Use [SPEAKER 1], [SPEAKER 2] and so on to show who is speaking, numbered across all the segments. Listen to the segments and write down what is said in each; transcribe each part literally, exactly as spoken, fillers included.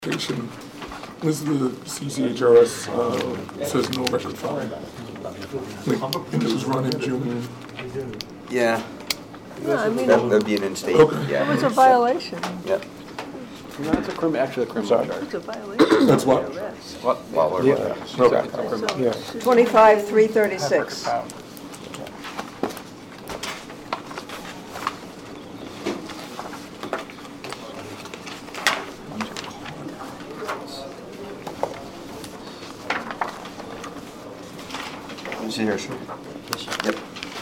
[SPEAKER 1] Station. This is the C C H R S, uh, says no record found. Like, and it was run in June.
[SPEAKER 2] Yeah,
[SPEAKER 3] Yeah, I mean,
[SPEAKER 2] that,
[SPEAKER 3] it
[SPEAKER 2] that'd be an in-state,
[SPEAKER 1] Okay.
[SPEAKER 2] yeah.
[SPEAKER 3] was a violation.
[SPEAKER 2] Yeah.
[SPEAKER 4] No, it's a crim, actually a criminal
[SPEAKER 3] It
[SPEAKER 4] charge.
[SPEAKER 3] was a violation.
[SPEAKER 1] That's what?
[SPEAKER 3] Arrest.
[SPEAKER 4] What,
[SPEAKER 2] While we're,
[SPEAKER 1] Yeah. Okay.
[SPEAKER 4] It's a criminal.
[SPEAKER 1] Yeah.
[SPEAKER 3] Twenty-five, three thirty-six.
[SPEAKER 2] is he here, sir? Yep.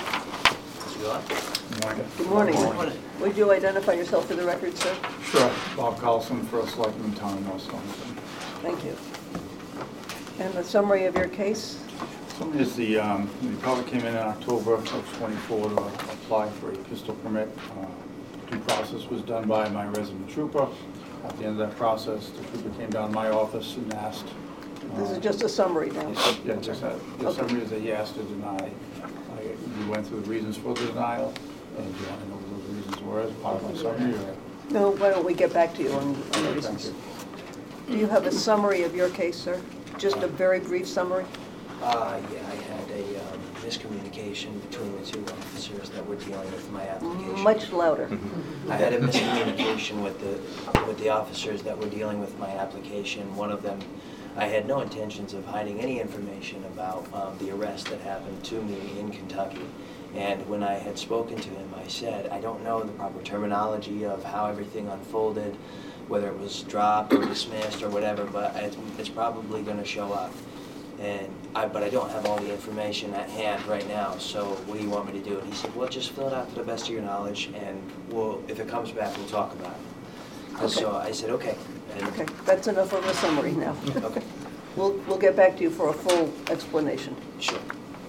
[SPEAKER 3] Good morning. Would you identify yourself for the record, sir?
[SPEAKER 5] Sure. Bob Carlson, First Selectman, Town of North Stonington.
[SPEAKER 3] Thank you. And the summary of your case?
[SPEAKER 5] Is the, um, the appellant came in in October of twenty-four to apply for a pistol permit. Uh, Due process was done by my resident trooper. At the end of that process, the trooper came down to my office and asked.
[SPEAKER 3] This
[SPEAKER 5] uh,
[SPEAKER 3] is just a summary now.
[SPEAKER 5] he said- Yeah, just that, the
[SPEAKER 3] Okay.
[SPEAKER 5] summary is that he asked to deny. I- We went through the reasons for the denial, and do you want to know what those reasons were as part of my summary, or?
[SPEAKER 3] No, why don't we get back to you on on the
[SPEAKER 5] Thank
[SPEAKER 3] reasons?
[SPEAKER 5] you.
[SPEAKER 3] Do you have a summary of your case, sir? Just a very brief summary?
[SPEAKER 6] Uh, yeah, I had a um, miscommunication between the two officers that were dealing with my application.
[SPEAKER 3] Much louder.
[SPEAKER 6] I had a miscommunication with the, with the officers that were dealing with my application. One of them, I had no intentions of hiding any information about um, the arrest that happened to me in Kentucky. And when I had spoken to him, I said, I don't know the proper terminology of how everything unfolded, whether it was dropped or dismissed or whatever, but it's, it's probably going to show up. And I, but I don't have all the information at hand right now, so what do you want me to do? And he said, well, just fill it out to the best of your knowledge, and we'll, if it comes back, we'll talk about it. And so I said, okay. And
[SPEAKER 3] Okay, that's enough of a summary now.
[SPEAKER 6] Okay,
[SPEAKER 3] We'll, we'll get back to you for a full explanation.
[SPEAKER 6] sure.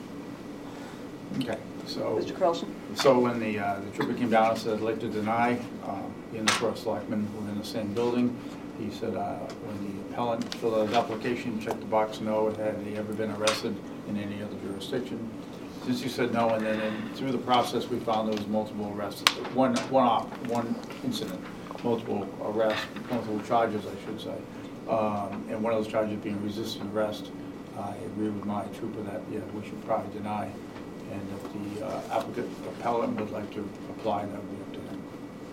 [SPEAKER 5] Okay, so.
[SPEAKER 3] Mister Carlson?
[SPEAKER 5] So when the, uh, the trooper came down and said, I'd like to deny, um, being the first selectman, we're in the same building. He said, uh, when the appellant filled out his application, checked the box, no, had he ever been arrested in any other jurisdiction? Since you said no, and then in- through the process, we found there was multiple arrests, one, one op, one incident, multiple arrests, multiple charges, I should say. Um, and one of those charges being resisting arrest. I agree with my trooper that, yeah, we should probably deny. And if the uh, applicant, appellant would like to apply, that would be up to him.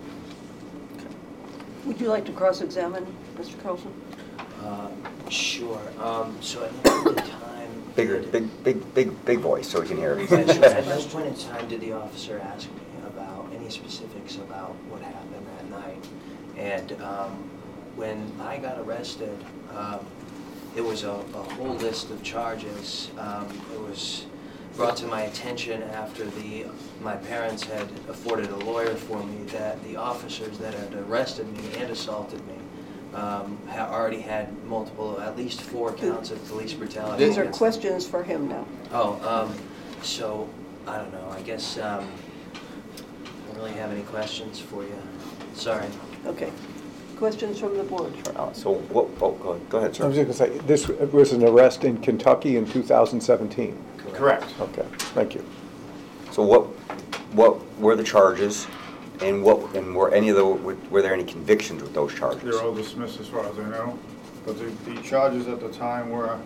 [SPEAKER 3] Would you like to cross-examine, Mister Carlson?
[SPEAKER 6] Uh, Sure. Um, So at no point in time...
[SPEAKER 2] Bigger,
[SPEAKER 6] did-
[SPEAKER 2] big, big, big, big voice, so we can hear
[SPEAKER 6] Yeah, sure. At no
[SPEAKER 2] it.
[SPEAKER 6] point in time did the officer ask me about any specifics about what happened that night. And um, when I got arrested, um, it was a, a whole list of charges. Um, it was brought to my attention after the my parents had afforded a lawyer for me that the officers that had arrested me and assaulted me um, had already had multiple, at least four counts of police brutality.
[SPEAKER 3] These are
[SPEAKER 6] against-
[SPEAKER 3] questions for him now.
[SPEAKER 6] Oh, um, so, I don't know, I guess, um, I don't really have any questions for you. Sorry.
[SPEAKER 3] Okay. Questions from the board?
[SPEAKER 2] So what, oh, go ahead, go ahead,
[SPEAKER 7] I
[SPEAKER 2] sir.
[SPEAKER 7] was just going to say, this was an arrest in Kentucky in two thousand seventeen.
[SPEAKER 5] Correct.
[SPEAKER 7] Okay, thank you.
[SPEAKER 2] So what, what were the charges, and what, and were any of the, were were there any convictions with those charges?
[SPEAKER 5] They're all dismissed as far as I know, but the, the charges at the time were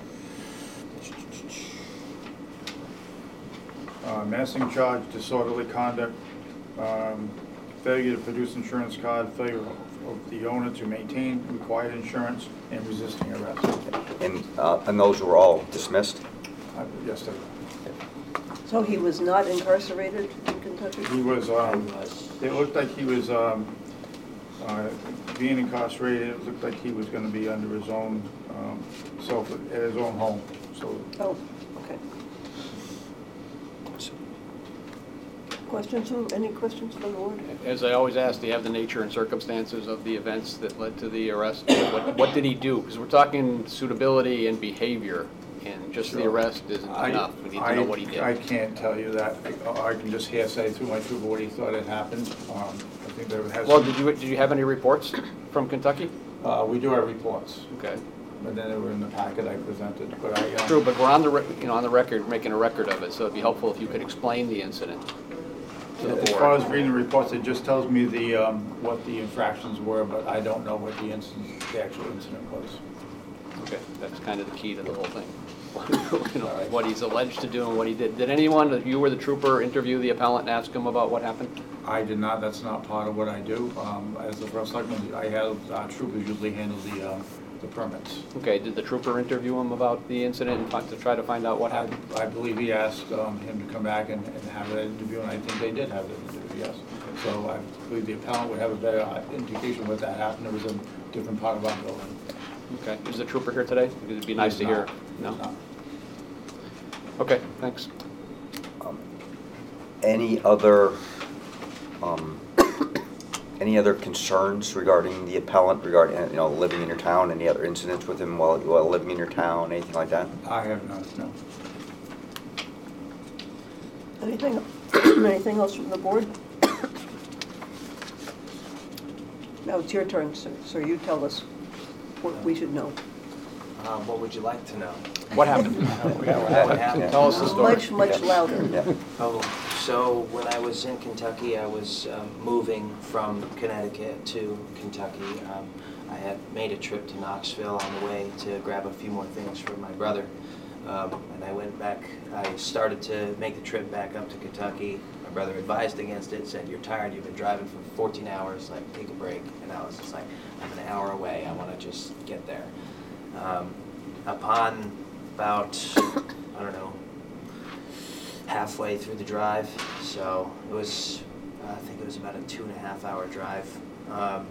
[SPEAKER 5] uh, menacing charge, disorderly conduct, um, failure to produce insurance card, failure of of the owner to maintain required insurance, and resisting arrest.
[SPEAKER 2] And, uh, and those were all dismissed?
[SPEAKER 5] Uh, Yes, they were.
[SPEAKER 3] So he was not incarcerated in Kentucky?
[SPEAKER 5] He was,
[SPEAKER 6] I
[SPEAKER 5] um,
[SPEAKER 6] was,
[SPEAKER 5] it looked like he was, um, uh, being incarcerated, it looked like he was gonna be under his own, um, self, at his own home, so.
[SPEAKER 3] Oh, okay. Questions, from- any questions from the board?
[SPEAKER 4] As I always ask, do you have the nature and circumstances of the events that led to the arrest? What, what did he do? Because we're talking suitability and behavior, and just the
[SPEAKER 5] Sure.
[SPEAKER 4] arrest isn't
[SPEAKER 5] I-
[SPEAKER 4] enough. We need to
[SPEAKER 5] I-
[SPEAKER 4] know what he did.
[SPEAKER 5] I can't tell you that. I I can just hearsay through my trooper what he thought had happened. Um, I think there has.
[SPEAKER 4] Well, did you, did you have any reports from Kentucky?
[SPEAKER 5] Uh, we do have reports,
[SPEAKER 4] Okay.
[SPEAKER 5] but then they were in the packet I presented, but I. uh,
[SPEAKER 4] True, but we're on the, re- you know, on the record, making a record of it, so it'd be helpful if you could explain the incident. to the
[SPEAKER 5] As far as
[SPEAKER 4] board.
[SPEAKER 5] reading the reports, it just tells me the, um, what the infractions were, but I don't know what the incident, the actual incident was.
[SPEAKER 4] Okay, that's kind of the key to the whole thing. You know, what he's alleged to do and what he did. Did anyone, you were the trooper, interview the appellant and ask him about what happened?
[SPEAKER 5] I did not, that's not part of what I do. Um, As the first selectman, I have, uh, troopers usually handle the, um, the permits.
[SPEAKER 4] Okay, did the trooper interview him about the incident and fi- to try to find out what
[SPEAKER 5] I,
[SPEAKER 4] happened?
[SPEAKER 5] I believe he asked um, him to come back and, and have that interview, and I think they did have that interview, yes. So I believe the appellant would have a better uh, indication what that happened. It was a different part of our building.
[SPEAKER 4] Okay, is the trooper here today? Because it'd be nice to
[SPEAKER 5] He's
[SPEAKER 4] hear.
[SPEAKER 5] not.
[SPEAKER 4] No?
[SPEAKER 5] He's not.
[SPEAKER 4] Okay, thanks.
[SPEAKER 2] Um, Any other, um, any other concerns regarding the appellant, regarding, you know, living in your town? Any other incidents with him while, while living in your town, anything like that?
[SPEAKER 5] I have not, no.
[SPEAKER 3] Anything, anything else from the board? Now it's your turn, sir, so you tell us what we should know.
[SPEAKER 6] Um, What would you like to know?
[SPEAKER 4] What happened?
[SPEAKER 6] What happened?
[SPEAKER 4] Tell us the story.
[SPEAKER 3] Much, much louder.
[SPEAKER 2] Yeah.
[SPEAKER 6] Oh, so when I was in Kentucky, I was um, moving from Connecticut to Kentucky. Um, I had made a trip to Knoxville on the way to grab a few more things for my brother. Um, and I went back, I started to make the trip back up to Kentucky. My brother advised against it, said, "You're tired, you've been driving for fourteen hours, like, take a break." And I was just like, I'm an hour away, I want to just get there. Um, upon about, I don't know, halfway through the drive, so it was, I think it was about a two and a half hour drive. Um,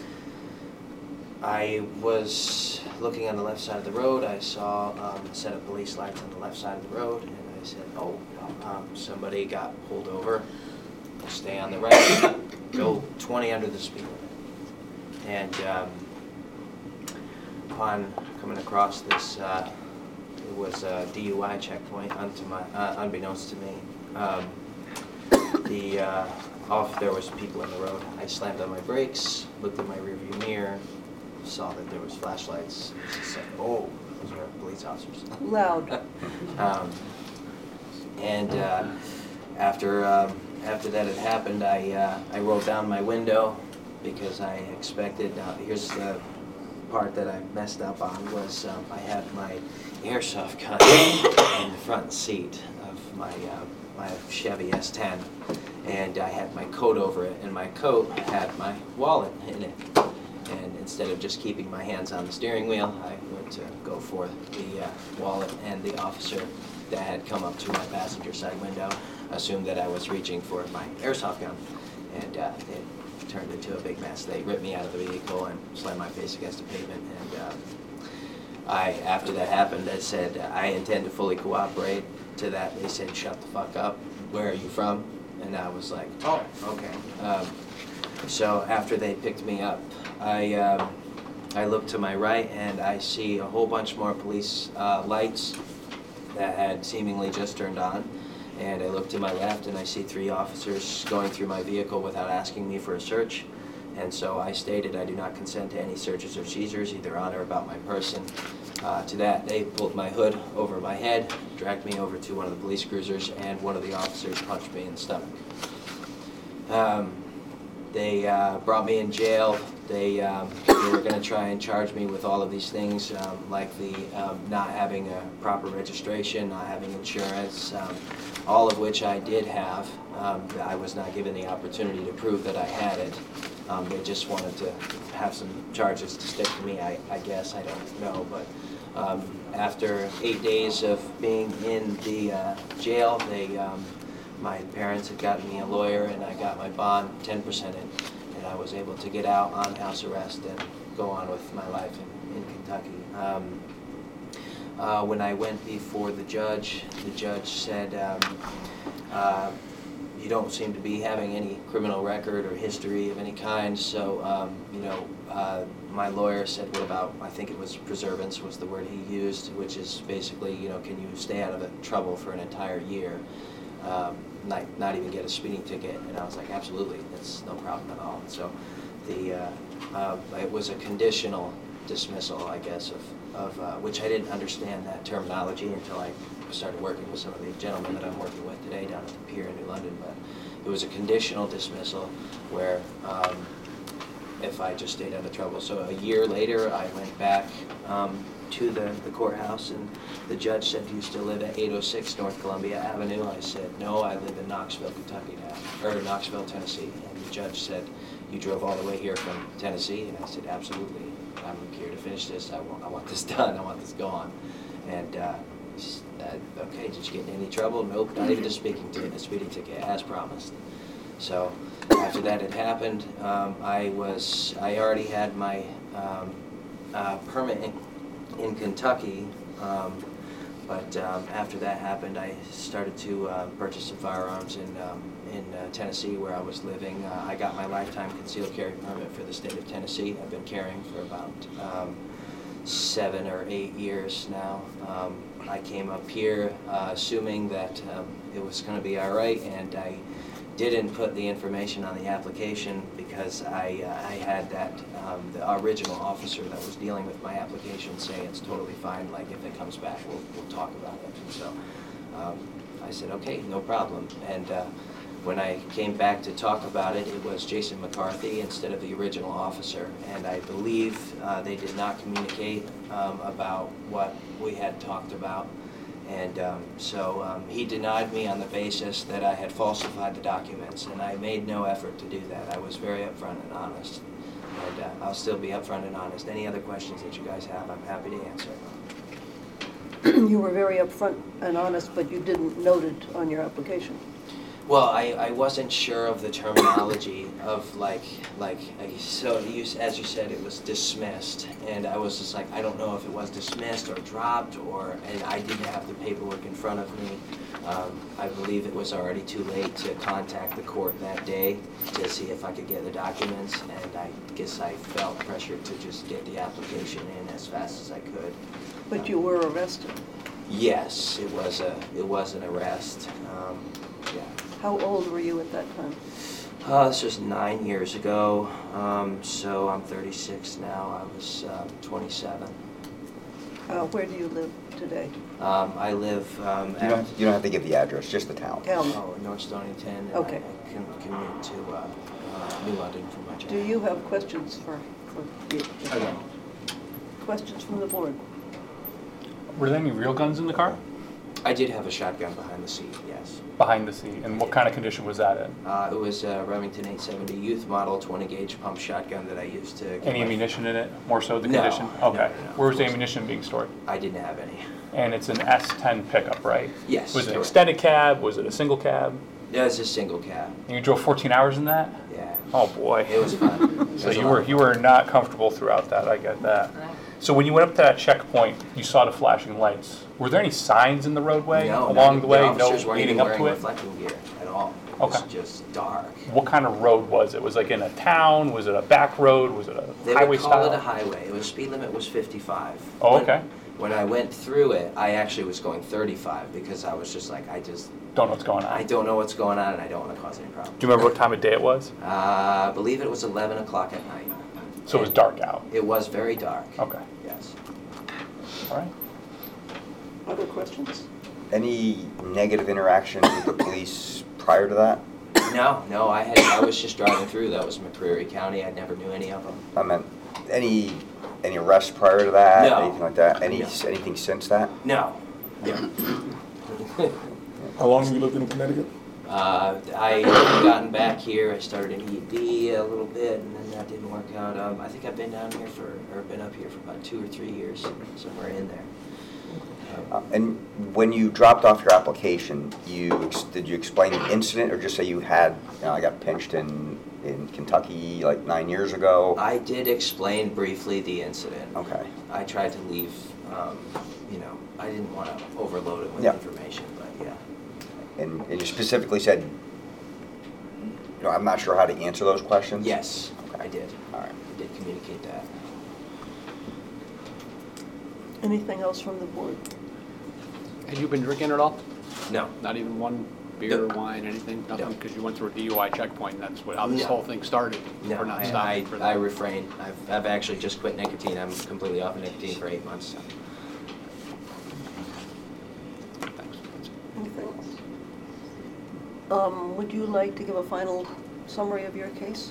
[SPEAKER 6] I was looking on the left side of the road. I saw um, a set of police lights on the left side of the road, and I said, "Oh, um, somebody got pulled over. Stay on the right. Go twenty under the speed limit." And um, upon coming across this, uh, it was a D U I checkpoint, unto my, uh, unbeknownst to me. Um, the uh, off there was people in the road. I slammed on my brakes, looked at my rearview mirror, saw that there was flashlights. I just said, "Oh, those are police officers."
[SPEAKER 3] Loud.
[SPEAKER 6] um, and uh, after um, after that had happened, I uh, I rolled down my window because I expected. Now, here's the part that I messed up on was um, I had my airsoft gun in the front seat of my uh, my Chevy S ten, and I had my coat over it, and my coat had my wallet in it. And instead of just keeping my hands on the steering wheel, I went to go for the uh, wallet, and the officer that had come up to my passenger side window assumed that I was reaching for my airsoft gun, and uh, it turned into a big mess. They ripped me out of the vehicle and slammed my face against the pavement, and uh, I, after that happened, I said, "I intend to fully cooperate." To that, they said, "Shut the fuck up. Where are you from?" And I was like, "Oh, okay." Um, so after they picked me up, I um, I look to my right and I see a whole bunch more police uh, lights that had seemingly just turned on. And I look to my left and I see three officers going through my vehicle without asking me for a search. And so I stated I do not consent to any searches or seizures, either on or about my person. Uh, to that, they pulled my hood over my head, dragged me over to one of the police cruisers, and one of the officers punched me in the stomach. Um, they uh, brought me in jail. They, um, they were going to try and charge me with all of these things, um, like the um, not having a proper registration, not having insurance, um, all of which I did have. Um, I was not given the opportunity to prove that I had it. Um, they just wanted to have some charges to stick to me, I, I guess, I don't know. But um, after eight days of being in the uh, jail, they, um, my parents had gotten me a lawyer, and I got my bond ten percent in. And I was able to get out on house arrest and go on with my life in, in Kentucky. Um, uh, when I went before the judge, the judge said, um, uh, "You don't seem to be having any criminal record or history of any kind." So, um, you know, uh, my lawyer said, "What about?" I think it was preservance was the word he used, which is basically, you know, can you stay out of the trouble for an entire year? Um, not, not even get a speeding ticket. And I was like, absolutely, that's no problem at all. And so the, uh, uh, it was a conditional dismissal, I guess, of, of uh, which I didn't understand that terminology until I started working with some of the gentlemen that I'm working with today down at the pier in New London. But it was a conditional dismissal where um, if I just stayed out of trouble. So a year later, I went back um, to the, the courthouse, and the judge said, "Do you still live at eight oh six North Columbia Avenue?" I said, "No, I live in Knoxville, Kentucky now," or Knoxville, Tennessee. And the judge said, "You drove all the way here from Tennessee?" And I said, "Absolutely. I'm here to finish this. I want, I want this done. I want this gone." And uh, just, uh, okay, did you get in any trouble? Nope, not even a speaking ticket, a speeding ticket, as promised. So after that had happened, um, I was, I already had my um, uh, permit in, in Kentucky, um, but um, after that happened, I started to uh, purchase some firearms in, um, in uh, Tennessee where I was living. Uh, I got my lifetime concealed carry permit for the state of Tennessee. I've been carrying for about um, seven or eight years now. Um, I came up here uh, assuming that um, it was going to be all right, and I didn't put the information on the application because I, uh, I had that, um, the original officer that was dealing with my application say it's totally fine, like if it comes back, we'll, we'll talk about it. And so um, I said, okay, no problem. And uh, when I came back to talk about it, it was Jason McCarthy instead of the original officer. And I believe uh, they did not communicate um, about what we had talked about. And um, so um, he denied me on the basis that I had falsified the documents, and I made no effort to do that. I was very upfront and honest, and uh, I'll still be upfront and honest. Any other questions that you guys have, I'm happy to answer.
[SPEAKER 3] You were very upfront and honest, but you didn't note it on your application.
[SPEAKER 6] Well, I, I wasn't sure of the terminology of like, like I- so you, as you said, it was dismissed, and I was just like, I don't know if it was dismissed or dropped, or, and I didn't have the paperwork in front of me. Um, I believe it was already too late to contact the court that day to see if I could get the documents, and I guess I felt pressured to just get the application in as fast as I could.
[SPEAKER 3] But you were arrested.
[SPEAKER 6] Yes, it was a, it was an arrest, um, yeah.
[SPEAKER 3] How old were you at that time?
[SPEAKER 6] Uh, this was nine years ago, um, so I'm thirty-six now. I was uh, twenty-seven.
[SPEAKER 3] Uh, where do you live today?
[SPEAKER 6] Um, I live um,
[SPEAKER 2] You
[SPEAKER 6] at
[SPEAKER 2] don't, you don't have to give the address, just the town.
[SPEAKER 3] Town.
[SPEAKER 6] oh, North Stonington, and
[SPEAKER 3] Okay.
[SPEAKER 6] I, I can commute to uh, uh, New London for my job.
[SPEAKER 3] Do you have questions for, for the
[SPEAKER 5] I don't.
[SPEAKER 3] questions from the board?
[SPEAKER 8] Were there any real guns in the car?
[SPEAKER 6] I did have a shotgun behind the seat, yes.
[SPEAKER 8] Behind the seat, and what kind of condition was that in?
[SPEAKER 6] Uh, it was a Remington eight seventy youth model twenty gauge pump shotgun that I used to get
[SPEAKER 8] Any
[SPEAKER 6] my-
[SPEAKER 8] ammunition in it, more so the
[SPEAKER 6] No,
[SPEAKER 8] condition?
[SPEAKER 6] no,
[SPEAKER 8] Okay.
[SPEAKER 6] no,
[SPEAKER 8] Where was the
[SPEAKER 6] no.
[SPEAKER 8] ammunition being stored?
[SPEAKER 6] I didn't have any.
[SPEAKER 8] And it's an S ten pickup, right?
[SPEAKER 6] Yes,
[SPEAKER 8] Was it an
[SPEAKER 6] correct.
[SPEAKER 8] extended cab? Was it a single cab?
[SPEAKER 6] It was a single cab,
[SPEAKER 8] And you drove fourteen hours in that?
[SPEAKER 6] yeah.
[SPEAKER 8] Oh, boy.
[SPEAKER 6] It was fun. It
[SPEAKER 8] So
[SPEAKER 6] was a
[SPEAKER 8] you
[SPEAKER 6] lot
[SPEAKER 8] were,
[SPEAKER 6] of
[SPEAKER 8] you were not comfortable throughout that, I get that. So when you went up to that checkpoint, you saw the flashing lights. Were there any signs in the roadway
[SPEAKER 6] No,
[SPEAKER 8] along
[SPEAKER 6] not-
[SPEAKER 8] the way? No
[SPEAKER 6] officers weren't
[SPEAKER 8] leading
[SPEAKER 6] even
[SPEAKER 8] up to
[SPEAKER 6] wearing
[SPEAKER 8] it?
[SPEAKER 6] reflecting gear at all. It was
[SPEAKER 8] Okay.
[SPEAKER 6] just dark.
[SPEAKER 8] What kind of road was it? Was it like in a town? Was it a back road? Was it a
[SPEAKER 6] They
[SPEAKER 8] highway
[SPEAKER 6] would call
[SPEAKER 8] style?
[SPEAKER 6] it a highway. It was, speed limit was fifty-five.
[SPEAKER 8] Oh,
[SPEAKER 6] When-
[SPEAKER 8] okay.
[SPEAKER 6] When I went through it, I actually was going thirty-five because I was just like, I just,
[SPEAKER 8] Don't know what's going on.
[SPEAKER 6] I don't know what's going on and I don't want to cause any problems.
[SPEAKER 8] Do you remember what time of day it was?
[SPEAKER 6] Uh, I believe it was eleven o'clock at night.
[SPEAKER 8] So it was dark out.
[SPEAKER 6] It was very dark.
[SPEAKER 8] Okay.
[SPEAKER 6] Yes.
[SPEAKER 8] All right.
[SPEAKER 3] Other questions?
[SPEAKER 2] Any negative interactions with the police prior to that?
[SPEAKER 6] No, no, I had, I was just driving through. That was McCreary County. I never knew any of them.
[SPEAKER 2] I meant, any, any arrests prior to that?
[SPEAKER 6] No.
[SPEAKER 2] Anything like that? Any,
[SPEAKER 6] No.
[SPEAKER 2] anything since that?
[SPEAKER 6] No.
[SPEAKER 1] How long have you lived in Connecticut?
[SPEAKER 6] Uh, I had gotten back here, I started in E D a little bit, and then that didn't work out. Um, I think I've been down here for, or been up here for about two or three years, somewhere in there.
[SPEAKER 2] Uh, And when you dropped off your application, you, ex- did you explain the incident, or just say you had, you know, I got pinched in, in Kentucky like nine years ago?
[SPEAKER 6] I did explain briefly the incident.
[SPEAKER 2] Okay.
[SPEAKER 6] I tried to leave, um, you know, I didn't want to overload it with
[SPEAKER 2] Yeah.
[SPEAKER 6] information, but yeah.
[SPEAKER 2] And, and you specifically said, you know, I'm not sure how to answer those questions?
[SPEAKER 6] Yes, I did.
[SPEAKER 2] All right.
[SPEAKER 6] I did communicate that.
[SPEAKER 3] Anything else from the board?
[SPEAKER 4] Had you been drinking at all?
[SPEAKER 6] No.
[SPEAKER 4] Not even one beer,
[SPEAKER 6] No.
[SPEAKER 4] wine, anything?
[SPEAKER 6] No.
[SPEAKER 4] Nothing? Because you went through a D U I checkpoint, and that's what, how this
[SPEAKER 6] No.
[SPEAKER 4] whole thing started.
[SPEAKER 6] No,
[SPEAKER 4] For not
[SPEAKER 6] I, I,
[SPEAKER 4] stopping for
[SPEAKER 6] I
[SPEAKER 4] that.
[SPEAKER 6] refrain. I've, I've actually just quit nicotine. I'm completely off of nicotine for eight months. So.
[SPEAKER 4] Thanks. That's it.
[SPEAKER 3] Anything else? Um, would you like to give a final summary of your case?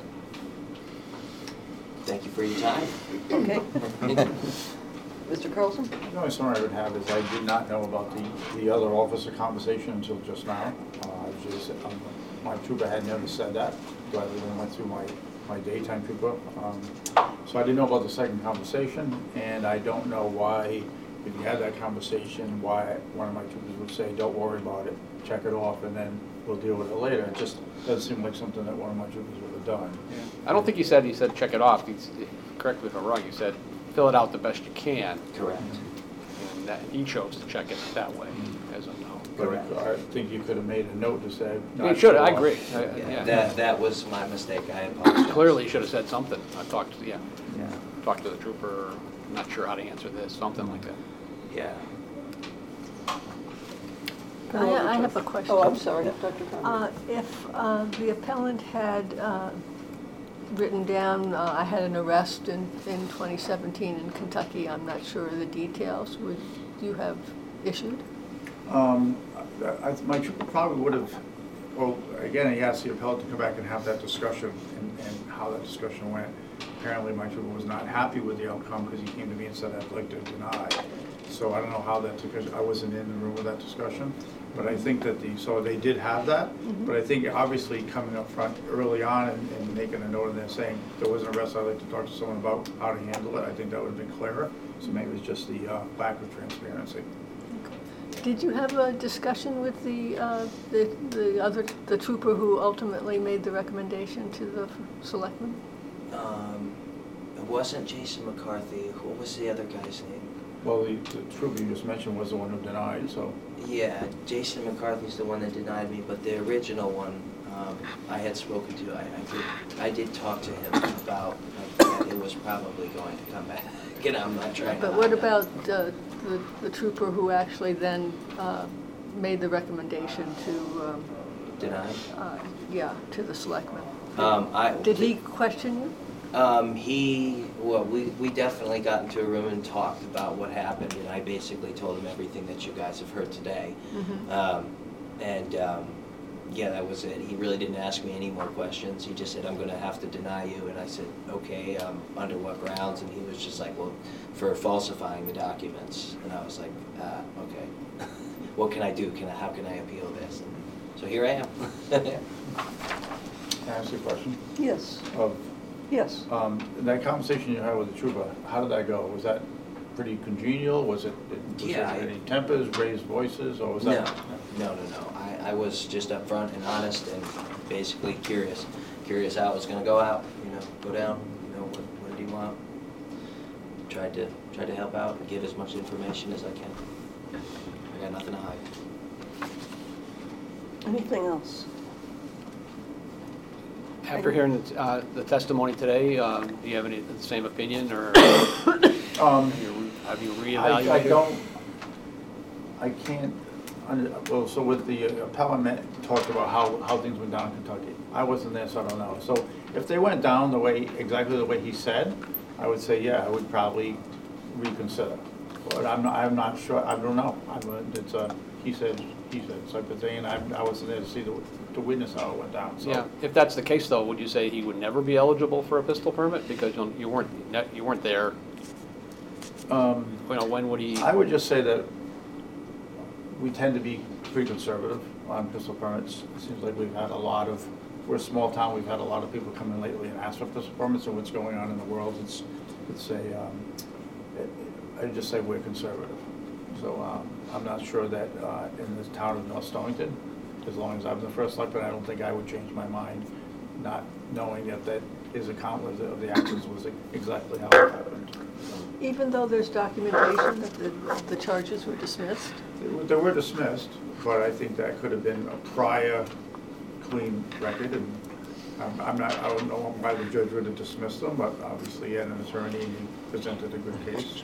[SPEAKER 6] Thank you for your time.
[SPEAKER 3] Okay. Mister Carlson?
[SPEAKER 5] The only summary I would have is I did not know about the, the other officer conversation until just now. Uh, I was just, um, my trooper had never said that, but I then went through my, my daytime trooper. Um, so I didn't know about the second conversation, and I don't know why, if you had that conversation, why one of my troopers would say, don't worry about it, check it off, and then we'll deal with it later. It just doesn't seem like something that one of my troopers would have done.
[SPEAKER 4] I don't think he said, he said check it off. He's, correct me if I'm wrong, you said fill it out the best you can.
[SPEAKER 6] Correct.
[SPEAKER 4] And that, he chose to check it that way, as a no.
[SPEAKER 5] But I think you could have made a note to say.
[SPEAKER 4] He
[SPEAKER 5] not
[SPEAKER 4] should,
[SPEAKER 5] to
[SPEAKER 4] I
[SPEAKER 5] off.
[SPEAKER 4] agree. I-
[SPEAKER 6] Yeah,
[SPEAKER 4] yeah.
[SPEAKER 6] that, that was my mistake, I apologize.
[SPEAKER 4] Clearly, he should have said something. I talked, to yeah,
[SPEAKER 6] Yeah,
[SPEAKER 4] talked to the trooper, not sure how to answer this, something like that.
[SPEAKER 6] yeah.
[SPEAKER 3] Go
[SPEAKER 9] I,
[SPEAKER 3] over
[SPEAKER 9] I
[SPEAKER 3] to-
[SPEAKER 9] have a question.
[SPEAKER 3] Oh, I'm sorry, Doctor Conrad.
[SPEAKER 9] Uh, If uh, the appellant had uh, written down, uh, I had an arrest in, in twenty seventeen in Kentucky, I'm not sure of the details, would you have issued?
[SPEAKER 5] Um, I, I- my trooper probably would have, well, again, he asked the appellate to come back and have that discussion and, and how that discussion went. Apparently, my trooper was not happy with the outcome because he came to me and said, I'd like to deny. So I don't know how that took, I wasn't in the room with that discussion. But I think that the, so they did have that, but I think obviously coming up front early on and, and making a note in there saying there was an arrest, I'd like to talk to someone about how to handle it, I think that would have been clearer. So maybe it's just the uh, lack of transparency.
[SPEAKER 9] Did you have a discussion with the, uh, the, the other, the trooper who ultimately made the recommendation to the selectmen?
[SPEAKER 6] Um, it wasn't Jason McCarthy, what was the other guy's name?
[SPEAKER 5] Well, the, the trooper you just mentioned was the one who denied, so.
[SPEAKER 6] Yeah, Jason McCarthy's the one that denied me, but the original one, um, I had spoken to, I, I did, I did talk to him about, like, that it was probably going to come back. Again, I'm not trying to.
[SPEAKER 9] But what
[SPEAKER 6] hide that.
[SPEAKER 9] about uh, the, the trooper who actually then uh, made the recommendation to, um,
[SPEAKER 6] Denied?
[SPEAKER 9] uh, yeah, to the selectmen?
[SPEAKER 6] Um, I.
[SPEAKER 9] Did he question you?
[SPEAKER 6] Um, he, well, we, we definitely got into a room and talked about what happened, and I basically told him everything that you guys have heard today.
[SPEAKER 9] Mhm.
[SPEAKER 6] Um, and, um, yeah, that was it. He really didn't ask me any more questions. He just said, I'm gonna have to deny you, and I said, okay, um, under what grounds? And he was just like, well, for falsifying the documents. And I was like, uh, okay. What can I do? Can I, how can I appeal this? And so here I am.
[SPEAKER 5] Can I ask you a question?
[SPEAKER 3] Yes,
[SPEAKER 5] Of,
[SPEAKER 3] yes.
[SPEAKER 5] um, that conversation you had with the trooper, how did that go? Was that pretty congenial? Was it, was
[SPEAKER 6] Yeah,
[SPEAKER 5] there
[SPEAKER 6] I-
[SPEAKER 5] any tempers, raised voices, or was
[SPEAKER 6] No,
[SPEAKER 5] that?
[SPEAKER 6] no, no, no. I, I was just upfront and honest and basically curious. Curious how it was gonna go out, you know, go down, you know, what, what did he want? Tried to, tried to help out and give as much information as I can. I got nothing to hide.
[SPEAKER 3] Anything else?
[SPEAKER 4] After hearing uh, the testimony today, um, do you have any, the same opinion, or
[SPEAKER 5] Um,
[SPEAKER 4] have you- have you
[SPEAKER 5] I, I
[SPEAKER 4] reevaluated?
[SPEAKER 5] don't, I can't, under- well, so with the appellant met- talked about how, how things went down in Kentucky. I wasn't there, so I don't know. So if they went down the way, exactly the way he said, I would say, yeah, I would probably reconsider. But I'm not, I'm not sure, I don't know. I'm, a- it's a, he said, he said type of thing, and I, I wasn't there to see the, to witness how it went down, so.
[SPEAKER 4] Yeah, if that's the case, though, would you say he would never be eligible for a pistol permit? Because you you weren't, you weren't there,
[SPEAKER 5] Um,
[SPEAKER 4] you know, when would he?
[SPEAKER 5] I would just say that we tend to be pretty conservative on pistol permits. It seems like we've had a lot of, we're a small town, we've had a lot of people come in lately and ask for pistol permits, and what's going on in the world, it's, it's a, um, it- I'd just say we're conservative. So, um, I'm not sure that, uh, in the town of North Stonington, as long as I'm the first selectman, I don't think I would change my mind, not knowing that that his account was, of the actions was exactly how it happened.
[SPEAKER 9] Even though there's documentation that the, the charges were dismissed?
[SPEAKER 5] They were- They were dismissed, but I think that could have been a prior clean record, and I'm, I'm not, I don't know why the judge would have dismissed them, but obviously he had an attorney and he presented a good case.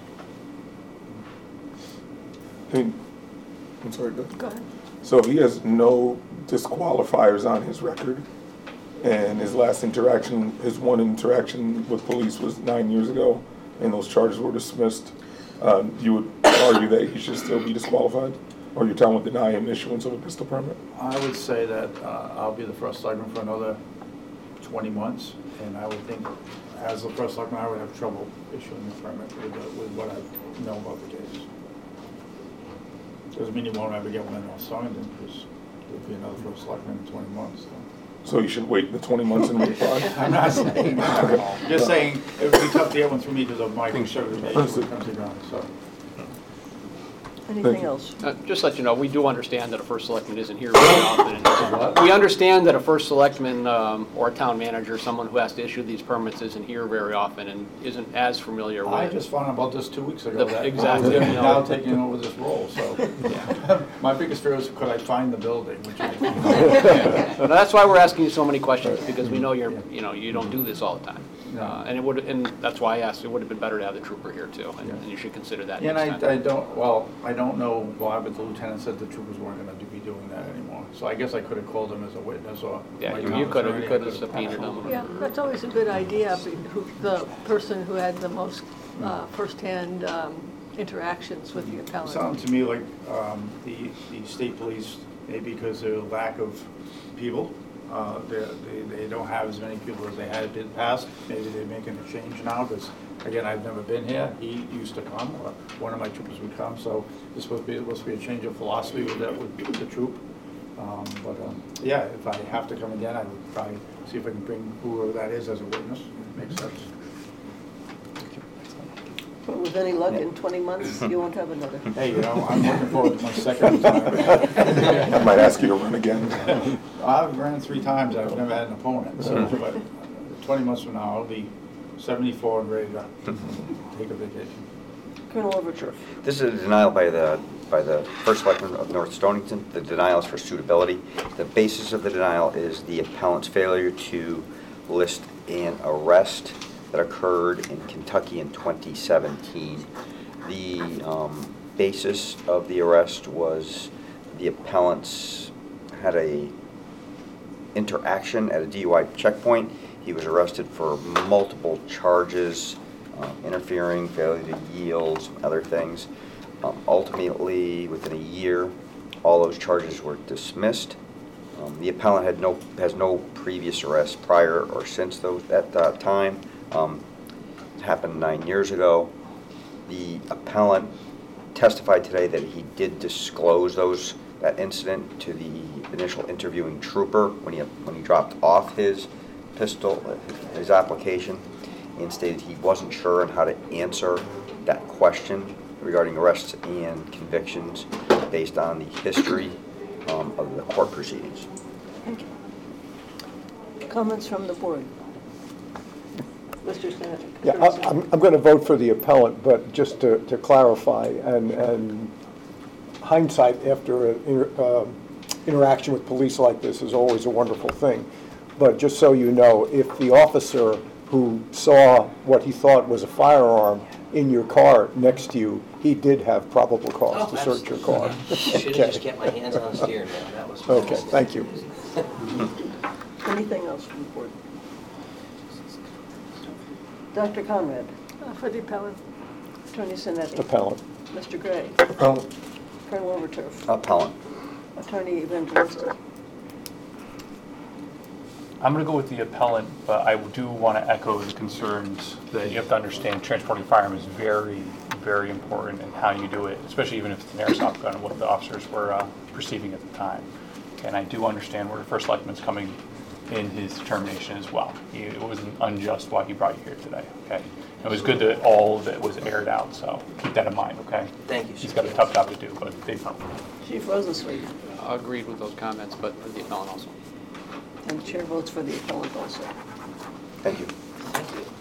[SPEAKER 1] And, I'm sorry, go ahead.
[SPEAKER 9] Go ahead.
[SPEAKER 1] So he has no disqualifiers on his record, and his last interaction, his one interaction with police was nine years ago, and those charges were dismissed. Um, you would argue that he should still be disqualified? Or your town will deny him issuance of a pistol permit?
[SPEAKER 5] I would say that uh, I'll be the first selectman for another twenty months, and I would think, as the first selectman, I would have trouble issuing the permit with, the- with what I know about the case. Doesn't mean you won't ever get one else signed, because there'll be another first selectman in twenty months. So.
[SPEAKER 1] So you should wait the twenty months and reply?
[SPEAKER 5] I'm not saying that at all. Just saying, it would be tough to get one through me because of my conservative nature when it comes to guns, so.
[SPEAKER 3] Anything
[SPEAKER 1] you.
[SPEAKER 3] else?
[SPEAKER 4] Uh, Just let you know, we do understand that a first selectman isn't here very often. and We understand that a first selectman um, or a town manager, someone who has to issue these permits, isn't here very often and isn't as familiar with.
[SPEAKER 5] I just found out about this two weeks ago.
[SPEAKER 4] The-
[SPEAKER 5] that
[SPEAKER 4] exactly,
[SPEAKER 5] I'm
[SPEAKER 4] you know.
[SPEAKER 5] now taking over this role, so. My biggest fear is could I find the building, which I.
[SPEAKER 4] Now, that's why we're asking you so many questions, because we know you're, you know, you don't do this all the time.
[SPEAKER 5] No.
[SPEAKER 4] Uh, And it would, and that's why I asked, it would have been better to have the trooper here too, and and you should consider that
[SPEAKER 5] And
[SPEAKER 4] next
[SPEAKER 5] I, I
[SPEAKER 4] time.
[SPEAKER 5] don't, well, I don't know why, but the lieutenant said the troopers weren't gonna be doing that anymore. So I guess I could have called him as a witness or.
[SPEAKER 4] Yeah,
[SPEAKER 5] my
[SPEAKER 4] you-
[SPEAKER 5] town
[SPEAKER 4] you could have-
[SPEAKER 5] attorney,
[SPEAKER 4] you could
[SPEAKER 5] I
[SPEAKER 4] have
[SPEAKER 5] could've-
[SPEAKER 4] subpoenaed him.
[SPEAKER 5] absolutely.
[SPEAKER 9] Yeah, that's always a good idea, be- who- the person who had the most uh, firsthand um, interactions with the appellant.
[SPEAKER 5] Sounded to me like um, the, the state police, maybe because of the lack of people, uh, they, they they don't have as many people as they had in the past. Maybe they're making a change now, because, again, I've never been here. He used to come, or one of my troopers would come, so there's supposed to be, supposed to be a change of philosophy with that, with the troop. Um, But, um, yeah, if I have to come again, I would probably see if I can bring whoever that is as a witness. Makes sense.
[SPEAKER 3] But with any luck, in twenty months, you won't have another.
[SPEAKER 5] Hey, you know, I'm looking forward to my second time.
[SPEAKER 1] I might ask you to run again.
[SPEAKER 5] I've ran three times, I've never had an opponent, so, but twenty months from now, I'll be seventy-four and ready to take a vacation.
[SPEAKER 3] Colonel Overturf.
[SPEAKER 2] This is a denial by the, by the First Selectman of North Stonington. The denial is for suitability. The basis of the denial is the appellant's failure to list an arrest that occurred in Kentucky in twenty seventeen. The um, basis of the arrest was the appellant's had a interaction at a D U I checkpoint. He was arrested for multiple charges, um, interfering, failure to yield, some other things. Um, ultimately, within a year, all those charges were dismissed. Um, the appellant had no has no previous arrests prior or since those at that time. Um, it happened nine years ago. The appellant testified today that he did disclose those that incident to the initial interviewing trooper when he when he dropped off his pistol, his application, and stated he wasn't sure on how to answer that question regarding arrests and convictions based on the history um, of the court proceedings.
[SPEAKER 3] Thank you. Comments from the board? Mister Senator.
[SPEAKER 7] Yeah, I- I'm, I'm going to vote for the appellant, but just to, to clarify, and, and hindsight after an inter, um, interaction with police like this is always a wonderful thing. But just so you know, if the officer who saw what he thought was a firearm in your car next to you, he did have probable cause
[SPEAKER 6] Oh,
[SPEAKER 7] to search your car.
[SPEAKER 6] Should have just kept my hands on the steering wheel, that was. my
[SPEAKER 7] Okay,
[SPEAKER 6] mistake.
[SPEAKER 7] thank you.
[SPEAKER 3] Anything else from the board? Doctor Conrad,
[SPEAKER 9] Uh, For the appellant.
[SPEAKER 3] Attorney Sinetti,
[SPEAKER 7] Appellant.
[SPEAKER 3] Mister Gray,
[SPEAKER 1] Appellant.
[SPEAKER 3] Colonel Overturf,
[SPEAKER 2] Appellant.
[SPEAKER 3] Attorney Evangelista.
[SPEAKER 8] I'm going to go with the appellant, but I do want to echo the concerns that you have to understand transporting firearm is very, very important in how you do it, especially even if it's an airsoft gun, what the officers were uh, perceiving at the time. And I do understand where the First Selectman's coming in his determination as well. He, it wasn't unjust why he brought you here today, okay? It was good that all of it was aired out, so keep that in mind, okay?
[SPEAKER 6] Thank you, sir.
[SPEAKER 8] He's got a tough job to do, but they
[SPEAKER 3] Chief Rosenzweig,
[SPEAKER 4] Agreed with those comments, but for the appellant also.
[SPEAKER 3] and the chair votes for the appellant also.
[SPEAKER 2] Thank you.
[SPEAKER 6] Thank you.